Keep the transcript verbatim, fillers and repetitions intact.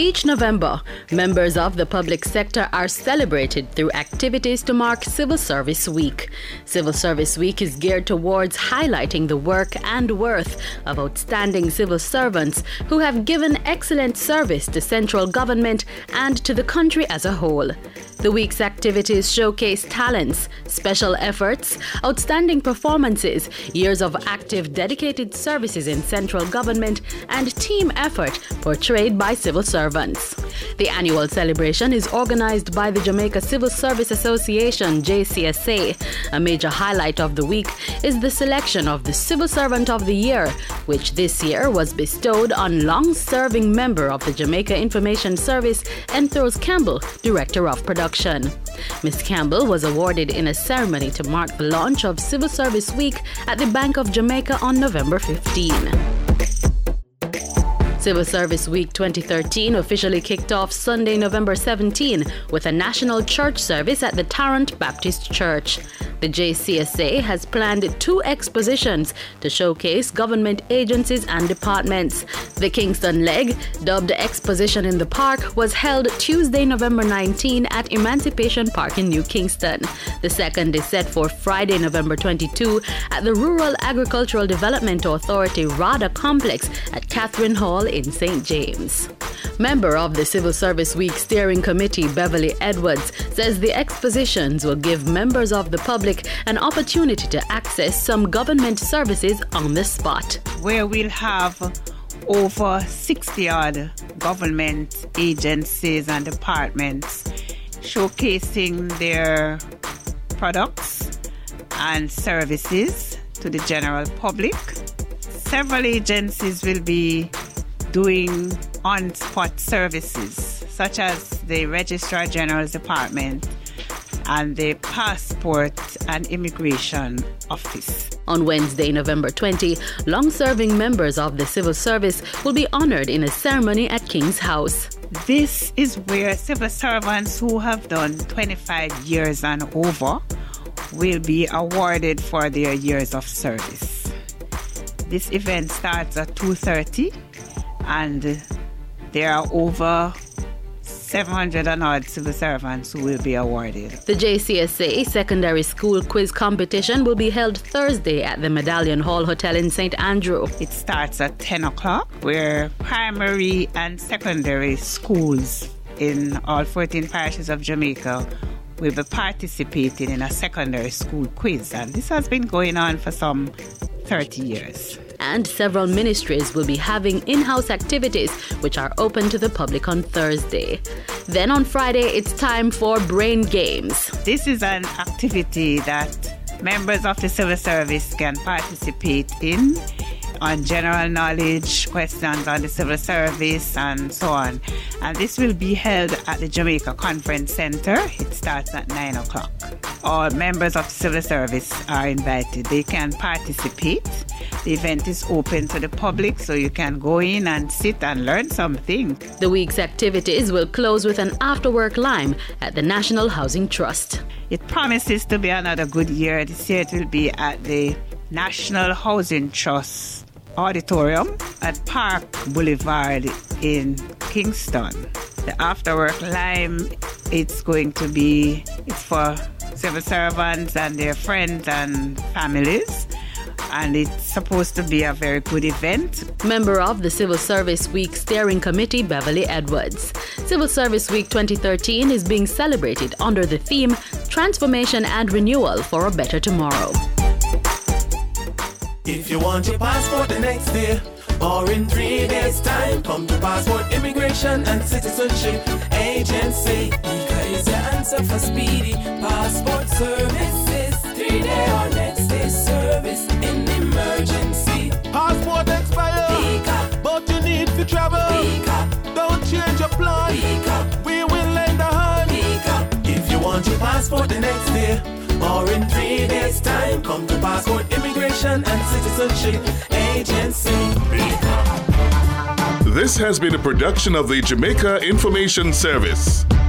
Each November, members of the public sector are celebrated through activities to mark Civil Service Week. Civil Service Week is geared towards highlighting the work and worth of outstanding civil servants who have given excellent service to central government and to the country as a whole. The week's activities showcase talents, special efforts, outstanding performances, years of active dedicated services in central government, and team effort portrayed by civil servants. The annual celebration is organized by the Jamaica Civil Service Association, J C S A. A major highlight of the week is the selection of the Civil Servant of the Year, which this year was bestowed on long-serving member of the Jamaica Information Service, Enthros Campbell, Director of Production. Miz Campbell was awarded in a ceremony to mark the launch of Civil Service Week at the Bank of Jamaica on November fifteenth. Civil Service Week twenty thirteen officially kicked off Sunday, November seventeenth, with a national church service at the Tarrant Baptist Church. The J C S A has planned two expositions to showcase government agencies and departments. The Kingston leg, dubbed Exposition in the Park, was held Tuesday, November nineteenth at Emancipation Park in New Kingston. The second is set for Friday, November twenty-second at the Rural Agricultural Development Authority RADA Complex at Catherine Hall in Saint James. Member of the Civil Service Week Steering Committee, Beverly Edwards, says the expositions will give members of the public an opportunity to access some government services on the spot. Where we'll have over sixty odd government agencies and departments showcasing their products and services to the general public. Several agencies will be doing on-spot services, such as the Registrar General's Department and the Passport and Immigration Office. On Wednesday, November twentieth, long-serving members of the civil service will be honored in a ceremony at King's House. This is where civil servants who have done twenty-five years and over will be awarded for their years of service. This event starts at two thirty, and there are over seven hundred and odd civil servants who will be awarded. The J C S A Secondary School Quiz Competition will be held Thursday at the Medallion Hall Hotel in Saint Andrew. It starts at ten o'clock, where primary and secondary schools in all fourteen parishes of Jamaica will be participating in a secondary school quiz. And this has been going on for some thirty years. And several ministries will be having in-house activities which are open to the public on Thursday. Then on Friday, it's time for Brain Games. This is an activity that members of the civil service can participate in on general knowledge, questions on the civil service, and so on. And this will be held at the Jamaica Conference Center. It starts at nine o'clock. All members of the civil service are invited. They can participate. The event is open to the public, so you can go in and sit and learn something. The week's activities will close with an after-work lime at the National Housing Trust. It promises to be another good year. This year it will be at the National Housing Trust Auditorium at Park Boulevard in Kingston. The after-work lime, it's going to be, it's for civil servants and their friends and families. And it's supposed to be a very good event. Member of the Civil Service Week Steering Committee, Beverly Edwards. Civil Service Week twenty thirteen is being celebrated under the theme Transformation and Renewal for a Better Tomorrow. If you want your passport the next day or in three days' time, come to Passport Immigration and Citizenship Agency. Ika is your answer for speedy passport services. Three-day or next day service in emergency. Passport expire, Ika, but you need to travel. Ika, don't change your plan. Ika, we will lend a hand. Ika, if you want your passport the next day or in three days' time, come to Passport Immigration and Citizenship Agency. This has been a production of the Jamaica Information Service.